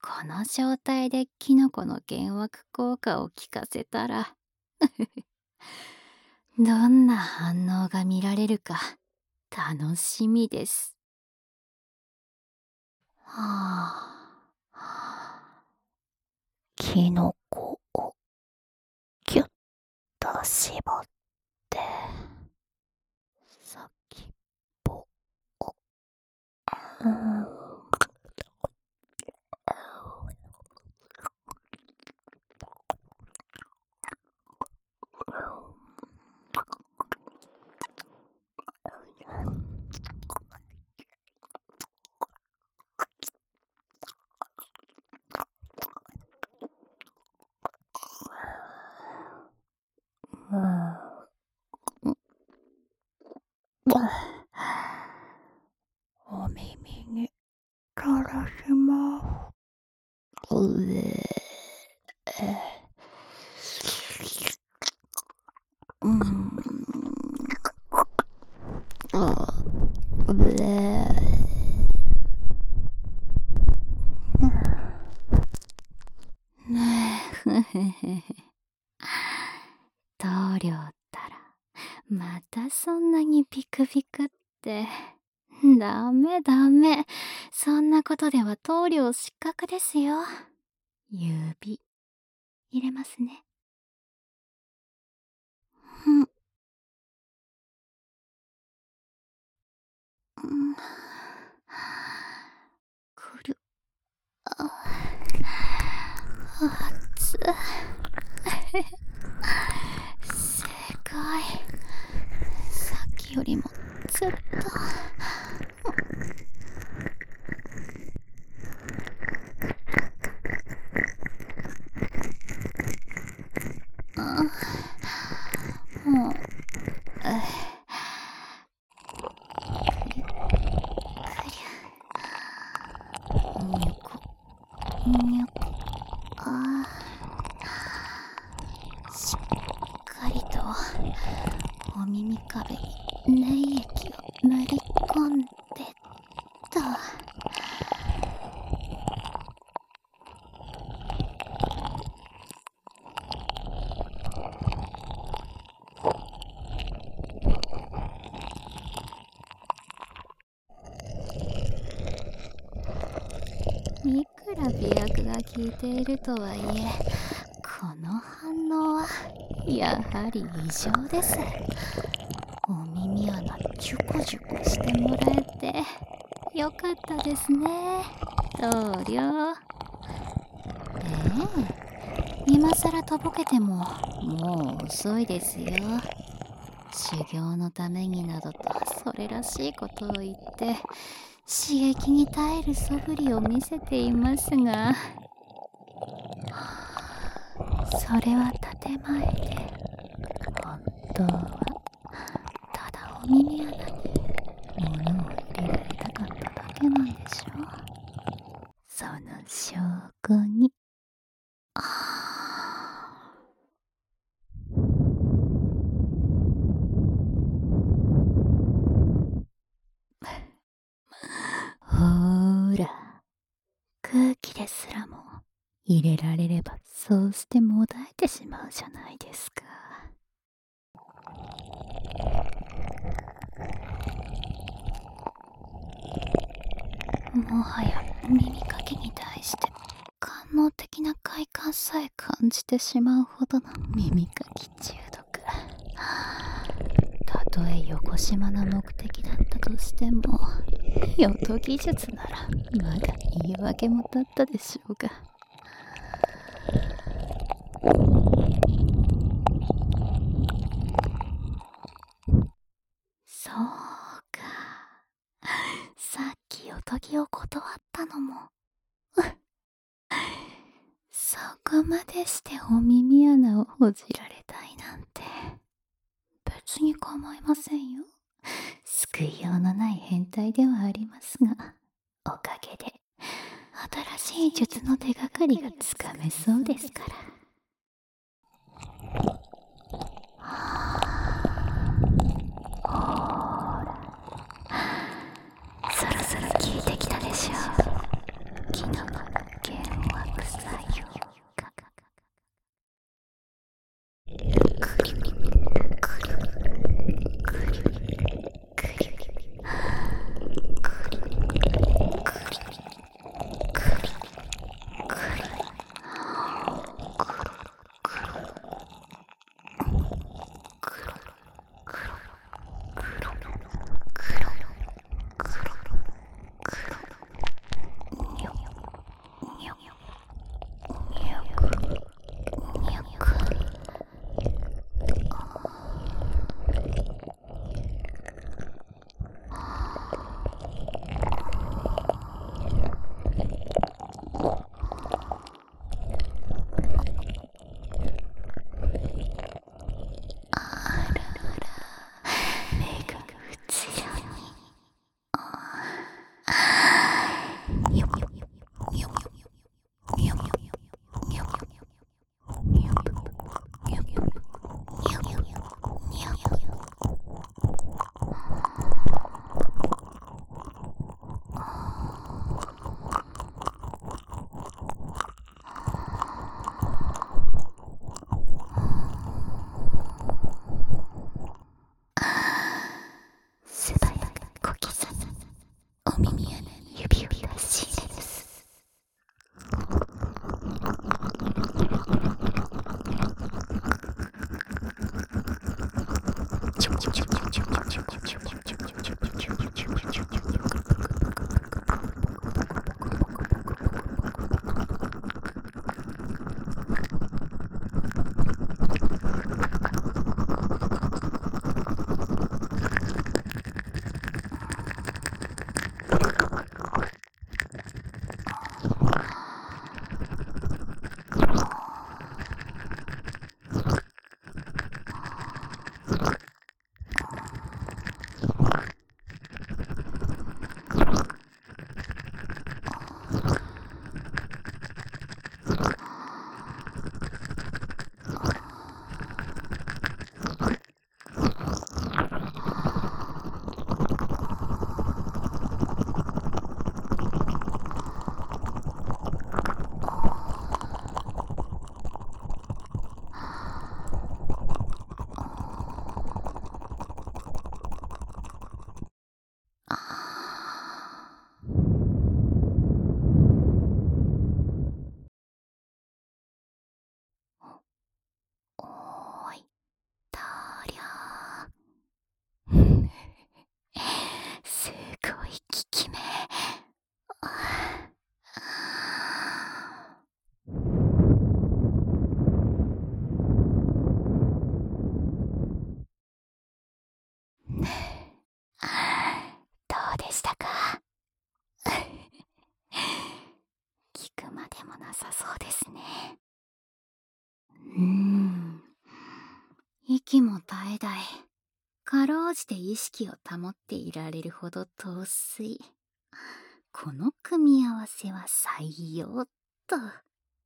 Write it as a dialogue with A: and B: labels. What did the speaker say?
A: この状態でキノコの幻惑効果を効かせたらどんな反応が見られるか楽しみです。はあ、キノコをキュッと絞って先っぽをお耳に垂らします。棟梁ったらまたそんなにピクピクって。ダメダメ、そんなことでは棟梁失格ですよ。指入れますね。くる。熱っ。正解。さっきよりもずっと。もうにょこにょこ。しっかりとお耳壁に粘液を塗り込んでと。いくら美薬が効いているとはいえ、この反応はやはり異常です。お耳穴ジュコジュコしてもらえてよかったですね、棟梁。今さらとぼけてももう遅いですよ。修行のためになどとそれらしいことを言って刺激に耐える素振りを見せていますが、それは建前で、本当はただお耳穴に物を入れられたかっただけなんでしょ。その証拠に。ほーら、空気ですらも入れられればそうしてもだえてしまうじゃないですか。もはや耳かきに対して官能的な快感さえ感じてしまうほどの耳かき中毒。たとえ横島な目的だったとしても、予土技術ならまだ言い訳も立ったでしょうが。そうか、さっき予土技を断ったのもそこまでしてお耳穴をほじられたいなんて別に構いませんよ。救いようのない変態ではありますが、おかげで新しい術の手がかりがつかめそうですから。そろそろ効いてきたでしょう、キノコの幻までもなさそうですね。息も絶え絶え、かろうじて意識を保っていられるほど陶酔。この組み合わせは採用っと。